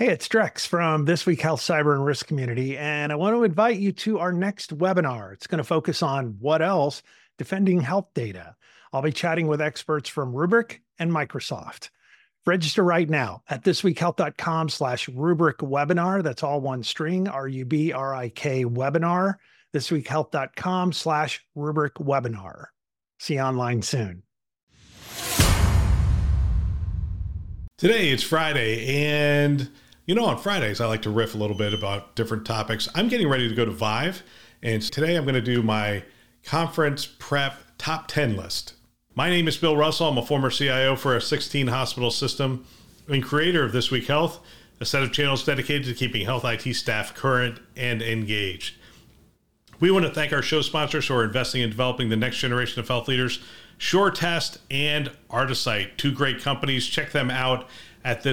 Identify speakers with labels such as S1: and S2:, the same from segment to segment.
S1: Hey, it's Drex from This Week Health Cyber and Risk Community, and I want to invite you to our next webinar. It's going to focus on what else? Defending health data. I'll be chatting with experts from Rubrik and Microsoft. Register right now at thisweekhealth.com/Rubrik webinar. That's all one string, RUBRIK webinar. Thisweekhealth.com/Rubrik webinar. See you online soon.
S2: Today it's Friday, and on Fridays I like to riff a little bit about different topics. I'm getting ready to go to Vive, and today I'm going to do my conference prep top 10 list. My name is Bill Russell. I'm a former CIO for a 16 hospital system and creator of This Week Health, a set of channels dedicated to keeping health IT staff current and engaged. We want to thank our show sponsors who are investing in developing the next generation of health leaders, SureTest and Artisight, two great companies. Check them out at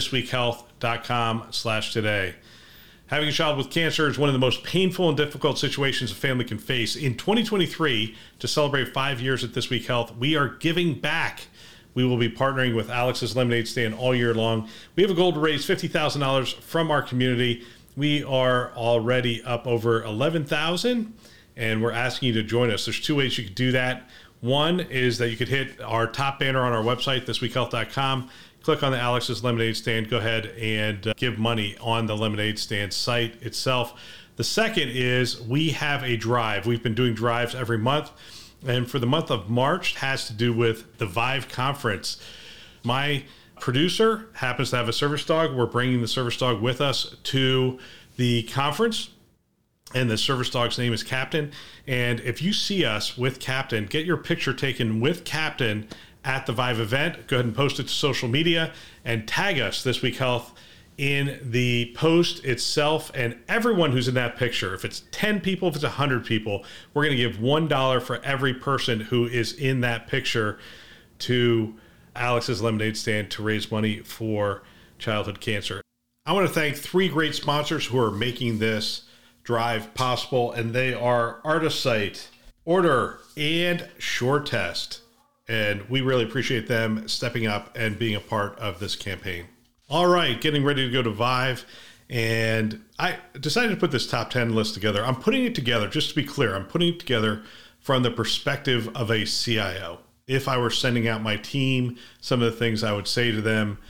S2: thisweekhealth.com/today. Having a child with cancer is one of the most painful and difficult situations a family can face. In 2023, to celebrate 5 years at This Week Health, we are giving back. We will be partnering with Alex's Lemonade Stand all year long. We have a goal to raise $50,000 from our community. We are already up over 11,000, and we're asking you to join us. There's two ways you could do that. One is that you could hit our top banner on our website, thisweekhealth.com, click on the Alex's Lemonade Stand, go ahead and give money on the Lemonade Stand site itself. The second is we have a drive. We've been doing drives every month, and for the month of March has to do with the Vive conference. My producer happens to have a service dog. We're bringing the service dog with us to the conference, and the service dog's name is Captain. And if you see us with Captain, get your picture taken with Captain at the Vive event. Go ahead and post it to social media and tag us, This Week Health, in the post itself. And everyone who's in that picture, if it's 10 people, if it's 100 people, we're going to give $1 for every person who is in that picture to Alex's Lemonade Stand to raise money for childhood cancer. I want to thank three great sponsors who are making this drive possible, and they are Artisight, Order, and SureTest. And we really appreciate them stepping up and being a part of this campaign. All right, getting ready to go to Vive, and I decided to put this top 10 list together. I'm putting it together, just to be clear, I'm putting it together from the perspective of a CIO. If I were sending out my team, some of the things I would say to them,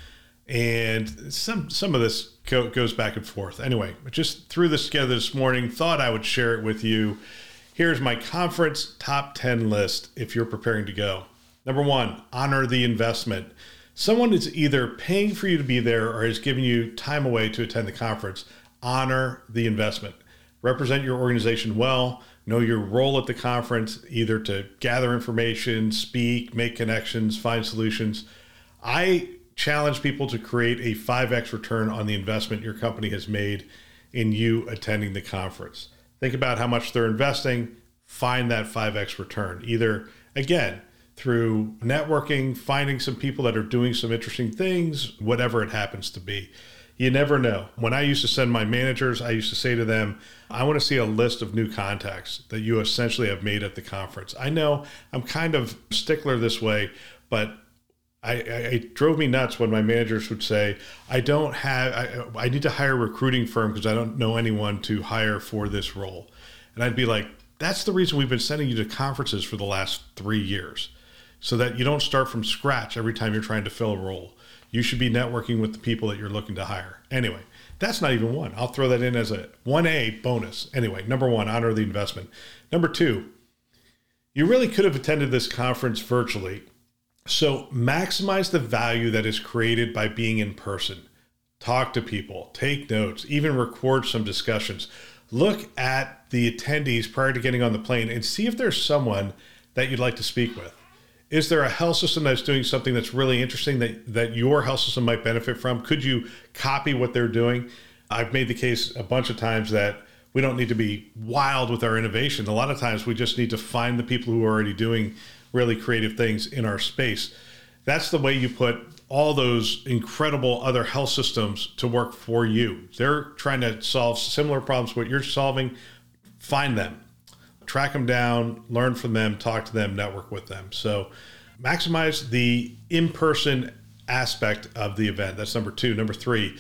S2: and some of this goes back and forth. Anyway, I just threw this together this morning, thought I would share it with you. Here's my conference top 10 list if you're preparing to go. Number one, honor the investment. Someone is either paying for you to be there or is giving you time away to attend the conference. Honor the investment. Represent your organization well. Know your role at the conference, either to gather information, speak, make connections, find solutions. I challenge people to create a 5x return on the investment your company has made in you attending the conference. Think about how much they're investing, find that 5x return, either, again, through networking, finding some people that are doing some interesting things, whatever it happens to be. You never know. When I used to send my managers, I used to say to them, I want to see a list of new contacts that you essentially have made at the conference. I know I'm kind of stickler this way, but it drove me nuts when my managers would say, I need to hire a recruiting firm because I don't know anyone to hire for this role. And I'd be like, that's the reason we've been sending you to conferences for the last 3 years, so that you don't start from scratch every time you're trying to fill a role. You should be networking with the people that you're looking to hire. Anyway, that's not even one. I'll throw that in as a 1A bonus. Anyway, number one, honor the investment. Number two, you really could have attended this conference virtually. So maximize the value that is created by being in person. Talk to people, take notes, even record some discussions. Look at the attendees prior to getting on the plane and see if there's someone that you'd like to speak with. Is there a health system that's doing something that's really interesting that your health system might benefit from? Could you copy what they're doing? I've made the case a bunch of times that we don't need to be wild with our innovation. A lot of times we just need to find the people who are already doing really creative things in our space. That's the way you put all those incredible other health systems to work for you. They're trying to solve similar problems to what you're solving. Find them, track them down, learn from them, talk to them, network with them. So maximize the in-person aspect of the event. That's number two. Number three,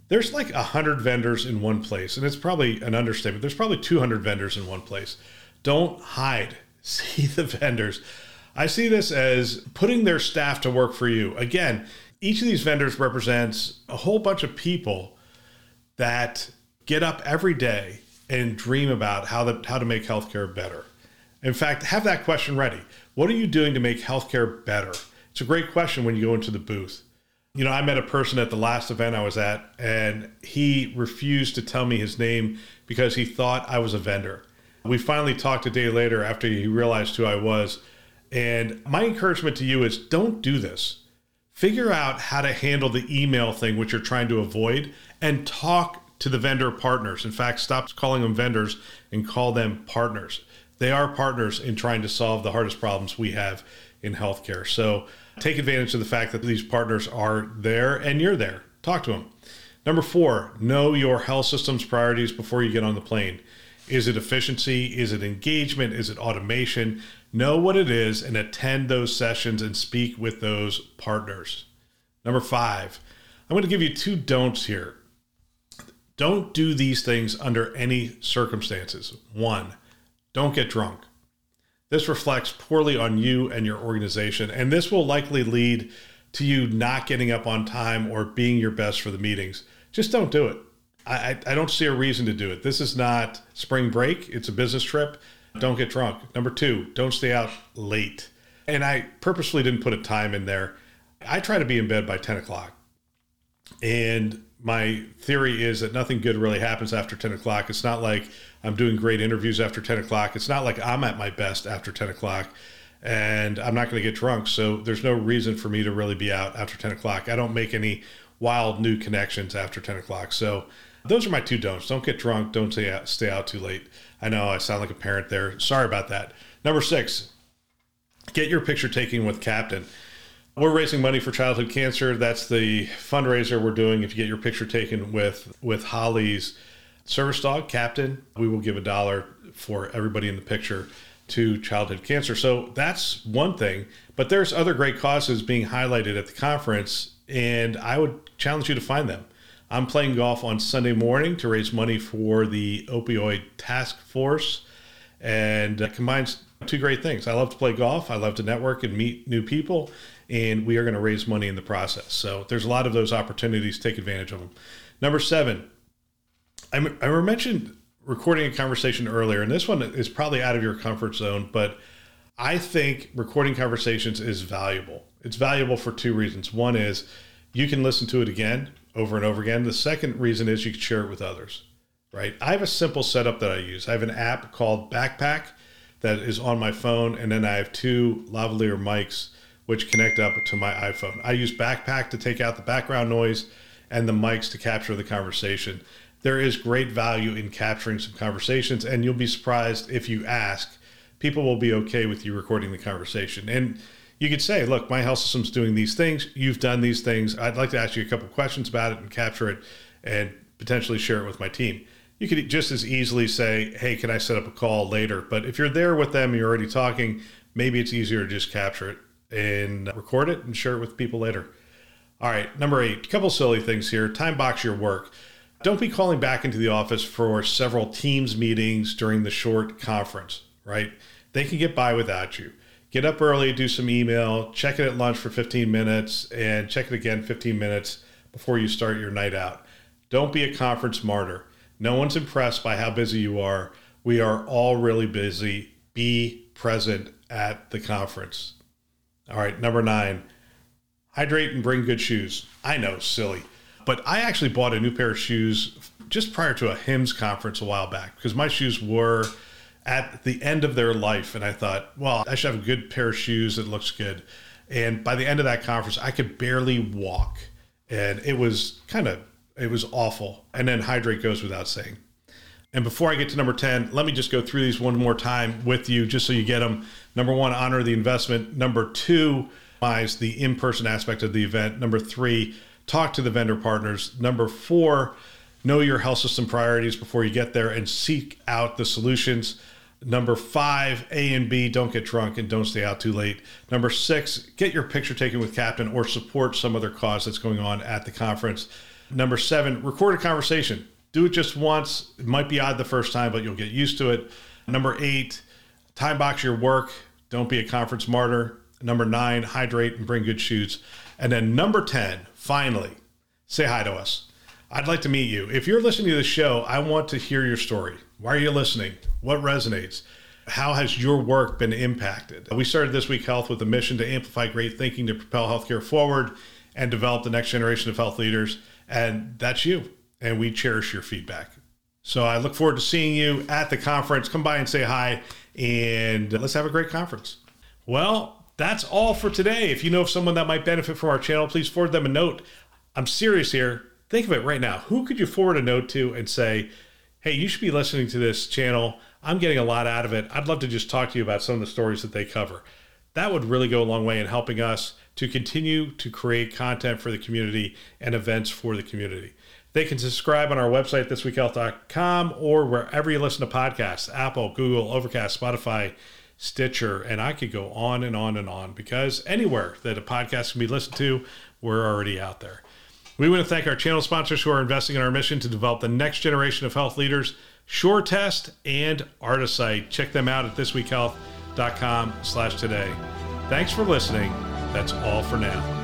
S2: There's like 100 vendors in one place, and it's probably an understatement. There's probably 200 vendors in one place. Don't hide. See the vendors. I see this as putting their staff to work for you. Again, each of these vendors represents a whole bunch of people that get up every day and dream about how to make healthcare better. In fact, have that question ready. What are you doing to make healthcare better? It's a great question when you go into the booth. I met a person at the last event I was at, and he refused to tell me his name because he thought I was a vendor. We finally talked a day later after he realized who I was. And my encouragement to you is don't do this. Figure out how to handle the email thing, which you're trying to avoid, and talk to the vendor partners. In fact, stop calling them vendors and call them partners. They are partners in trying to solve the hardest problems we have in healthcare. So take advantage of the fact that these partners are there and you're there. Talk to them. Number 4, know your health system's priorities before you get on the plane. Is it efficiency? Is it engagement? Is it automation? Know what it is and attend those sessions and speak with those partners. Number 5, I'm going to give you 2 don'ts here. Don't do these things under any circumstances. 1, don't get drunk. This reflects poorly on you and your organization, and this will likely lead to you not getting up on time or being your best for the meetings. Just don't do it. I don't see a reason to do it. This is not spring break. It's a business trip. Don't get drunk. Number 2, don't stay out late. And I purposefully didn't put a time in there. I try to be in bed by 10 o'clock. And my theory is that nothing good really happens after 10 o'clock. It's not like I'm doing great interviews after 10 o'clock. It's not like I'm at my best after 10 o'clock. And I'm not going to get drunk. So there's no reason for me to really be out after 10 o'clock. I don't make any wild new connections after 10 o'clock. So those are my 2 don'ts. Don't get drunk. Don't stay out too late. I know I sound like a parent there. Sorry about that. Number 6, get your picture taken with Captain. We're raising money for childhood cancer. That's the fundraiser we're doing. If you get your picture taken with Holly's service dog, Captain, we will give $1 for everybody in the picture to childhood cancer. So that's one thing, but there's other great causes being highlighted at the conference, and I would challenge you to find them. I'm playing golf on Sunday morning to raise money for the opioid task force, and it combines 2 great things. I love to play golf. I love to network and meet new people, and we are going to raise money in the process. So there's a lot of those opportunities. Take advantage of them. Number 7, I mentioned recording a conversation earlier, and this one is probably out of your comfort zone, but I think recording conversations is valuable. It's valuable for 2 reasons. One is you can listen to it again, over and over again. The second reason is you can share it with others, right? I have a simple setup that I use. I have an app called Backpack that is on my phone, and then I have 2 lavalier mics which connect up to my iPhone. I use Backpack to take out the background noise and the mics to capture the conversation. There is great value in capturing some conversations, and you'll be surprised if you ask. People will be okay with you recording the conversation. And you could say, look, my health system's doing these things. You've done these things. I'd like to ask you a couple questions about it and capture it and potentially share it with my team. You could just as easily say, hey, can I set up a call later? But if you're there with them and you're already talking, maybe it's easier to just capture it and record it and share it with people later. All right, number 8, a couple silly things here. Time box your work. Don't be calling back into the office for several Teams meetings during the short conference, right? They can get by without you. Get up early, do some email, check it at lunch for 15 minutes, and check it again 15 minutes before you start your night out. Don't be a conference martyr. No one's impressed by how busy you are. We are all really busy. Be present at the conference. All right, number 9, hydrate and bring good shoes. I know, silly, but I actually bought a new pair of shoes just prior to a HIMSS conference a while back because my shoes were at the end of their life. And I thought, well, I should have a good pair of shoes that looks good. And by the end of that conference, I could barely walk. And it was awful. And then hydrate goes without saying. And before I get to number 10, let me just go through these one more time with you, just so you get them. Number 1, honor the investment. Number 2, optimize the in-person aspect of the event. Number 3, talk to the vendor partners. Number 4, know your health system priorities before you get there and seek out the solutions. Number 5, A and B, don't get drunk and don't stay out too late. Number 6, get your picture taken with Captain or support some other cause that's going on at the conference. Number 7, record a conversation. Do it just once. It might be odd the first time, but you'll get used to it. Number 8, time box your work. Don't be a conference martyr. Number 9, hydrate and bring good shoes. And then number 10, finally, say hi to us. I'd like to meet you. If you're listening to the show, I want to hear your story. Why are you listening? What resonates? How has your work been impacted? We started This Week Health with a mission to amplify great thinking to propel healthcare forward and develop the next generation of health leaders. And that's you. And we cherish your feedback. So I look forward to seeing you at the conference. Come by and say hi, and let's have a great conference. Well, that's all for today. If you know of someone that might benefit from our channel, please forward them a note. I'm serious here. Think of it right now. Who could you forward a note to and say, hey, you should be listening to this channel. I'm getting a lot out of it. I'd love to just talk to you about some of the stories that they cover. That would really go a long way in helping us to continue to create content for the community and events for the community. They can subscribe on our website, thisweekhealth.com, or wherever you listen to podcasts, Apple, Google, Overcast, Spotify, Stitcher, and I could go on and on and on, because anywhere that a podcast can be listened to, we're already out there. We want to thank our channel sponsors who are investing in our mission to develop the next generation of health leaders, SureTest and Artisight. Check them out at thisweekhealth.com/today. Thanks for listening. That's all for now.